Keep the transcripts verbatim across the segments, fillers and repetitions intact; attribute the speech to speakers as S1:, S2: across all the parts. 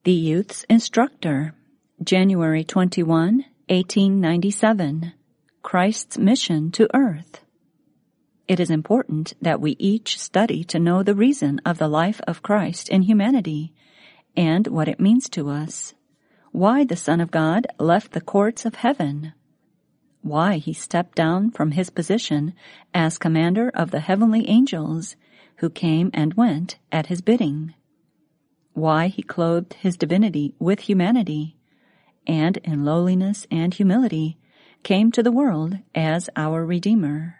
S1: The Youth's Instructor, January twenty-first, eighteen ninety-seven. Christ's Mission to Earth. It is important that we each study to know the reason of the life of Christ in humanity and what it means to us, why the Son of God left the courts of heaven, why he stepped down from his position as commander of the heavenly angels who came and went at his bidding, why he clothed his divinity with humanity, and in lowliness and humility came to the world as our Redeemer.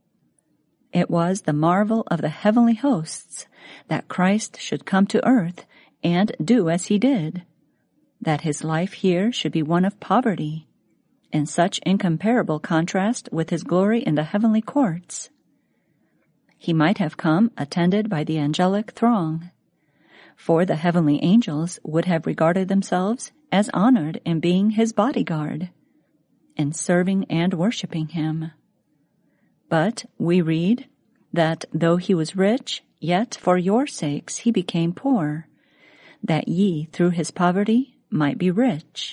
S1: It was the marvel of the heavenly hosts that Christ should come to earth and do as he did, that his life here should be one of poverty, in such incomparable contrast with his glory in the heavenly courts. He might have come attended by the angelic throng, for the heavenly angels would have regarded themselves as honored in being his bodyguard, in serving and worshiping him. But we read that though he was rich, yet for your sakes he became poor, that ye through his poverty might be rich.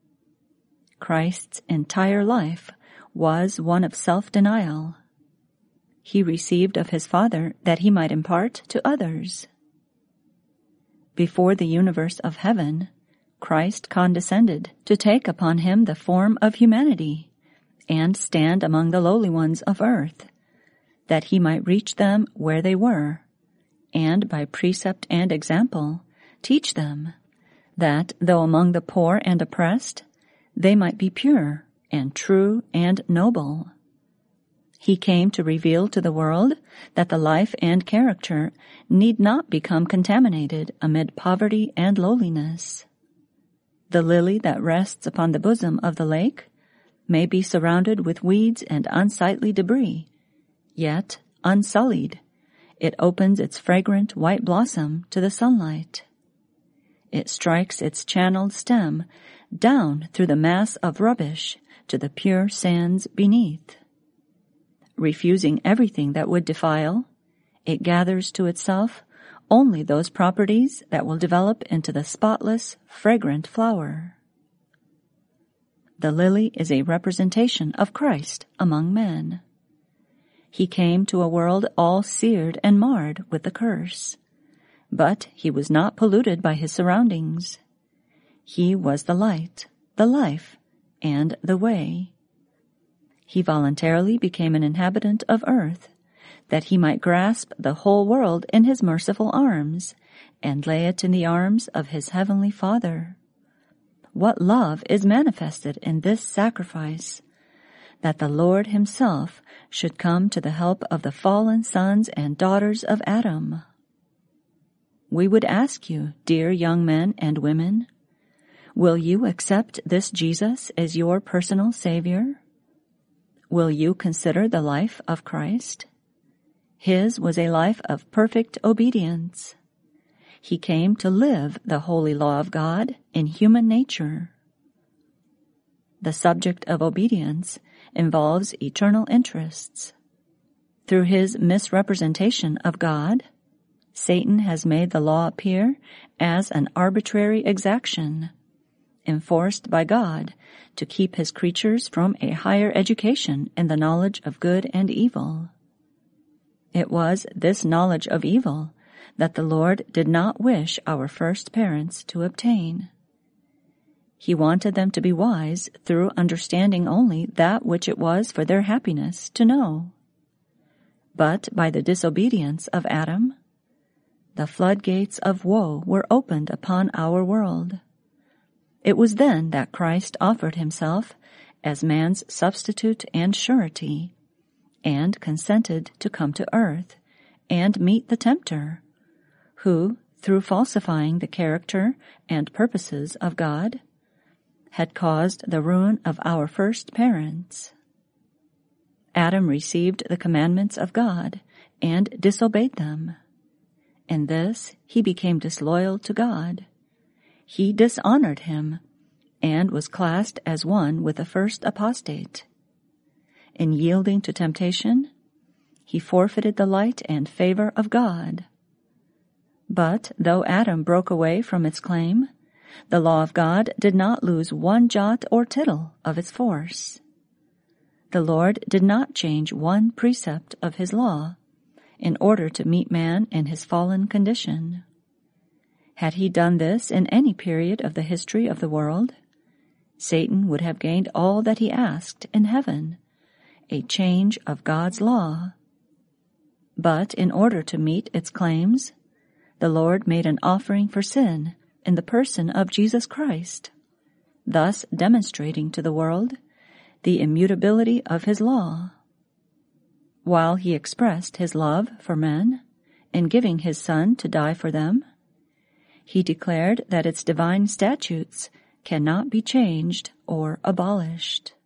S1: Christ's entire life was one of self-denial. He received of his Father that he might impart to others. Before the universe of heaven, Christ condescended to take upon him the form of humanity and stand among the lowly ones of earth, that he might reach them where they were, and by precept and example teach them that, though among the poor and oppressed, they might be pure and true and noble. He came to reveal to the world that the life and character need not become contaminated amid poverty and lowliness. The lily that rests upon the bosom of the lake may be surrounded with weeds and unsightly debris, yet, unsullied, it opens its fragrant white blossom to the sunlight. It strikes its channeled stem down through the mass of rubbish to the pure sands beneath. Refusing everything that would defile, it gathers to itself only those properties that will develop into the spotless, fragrant flower. The lily is a representation of Christ among men. He came to a world all seared and marred with the curse, but he was not polluted by his surroundings. He was the light, the life, and the way. He voluntarily became an inhabitant of earth, that he might grasp the whole world in his merciful arms and lay it in the arms of his heavenly Father. What love is manifested in this sacrifice, that the Lord himself should come to the help of the fallen sons and daughters of Adam. We would ask you, dear young men and women, will you accept this Jesus as your personal Savior? Will you consider the life of Christ? His was a life of perfect obedience. He came to live the holy law of God in human nature. The subject of obedience involves eternal interests. Through his misrepresentation of God, Satan has made the law appear as an arbitrary exaction, enforced by God to keep his creatures from a higher education in the knowledge of good and evil. It was this knowledge of evil that the Lord did not wish our first parents to obtain. He wanted them to be wise through understanding only that which it was for their happiness to know. But by the disobedience of Adam, the floodgates of woe were opened upon our world. It was then that Christ offered himself as man's substitute and surety, and consented to come to earth and meet the tempter, who, through falsifying the character and purposes of God, had caused the ruin of our first parents. Adam received the commandments of God and disobeyed them. In this, he became disloyal to God. He dishonored him and was classed as one with the first apostate. In yielding to temptation, he forfeited the light and favor of God. But though Adam broke away from its claim, the law of God did not lose one jot or tittle of its force. The Lord did not change one precept of his law in order to meet man in his fallen condition. Had he done this in any period of the history of the world, Satan would have gained all that he asked in heaven, a change of God's law. But in order to meet its claims, the Lord made an offering for sin in the person of Jesus Christ, thus demonstrating to the world the immutability of his law. While he expressed his love for men in giving his Son to die for them, he declared that its divine statutes cannot be changed or abolished.